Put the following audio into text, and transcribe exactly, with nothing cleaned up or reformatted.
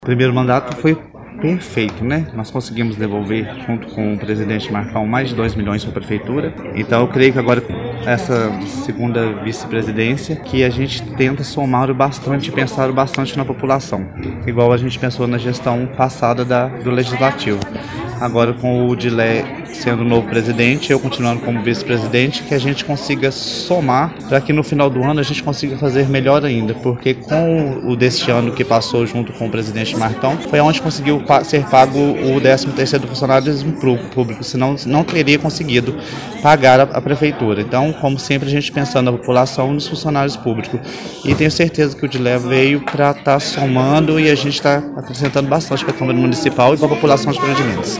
O primeiro mandato foi perfeito, né? Nós conseguimos devolver, junto com o presidente Marcão, mais de dois milhões para a prefeitura. Então eu creio que agora, essa segunda vice-presidência, que a gente tenta somar bastante, pensar bastante na população, igual a gente pensou na gestão passada da, do Legislativo. Agora, com o Dilé sendo o novo presidente, eu continuando como vice-presidente, que a gente consiga somar para que no final do ano a gente consiga fazer melhor ainda, porque com o deste ano que passou junto com o presidente Marcão, foi onde conseguiu ser pago o décimo terceiro do funcionalismo público, senão não teria conseguido pagar a, a prefeitura. Então, como sempre, a gente pensando na população e nos funcionários públicos. E tenho certeza que o Dilé veio para estar tá somando e a gente está acrescentando bastante para a Câmara Municipal e para a população de Prendimientos.